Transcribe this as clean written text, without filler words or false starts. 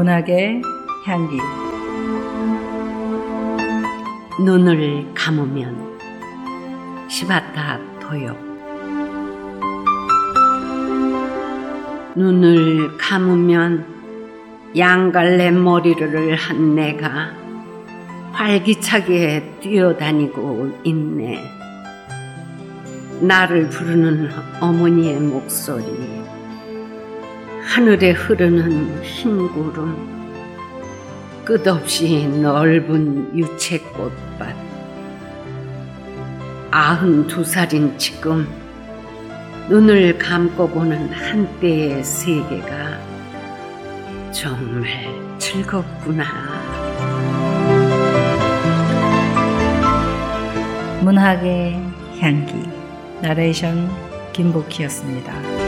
문학의 향기. 눈을 감으면 시바타 토요. 눈을 감으면 양갈래 머리를 한 내가 활기차게 뛰어다니고 있네. 나를 부르는 어머니의 목소리, 하늘에 흐르는 흰 구름, 끝없이 넓은 유채꽃밭. 92살인 지금 눈을 감고 보는 한때의 세계가 정말 즐겁구나. 문학의 향기. 나레이션 김복희였습니다.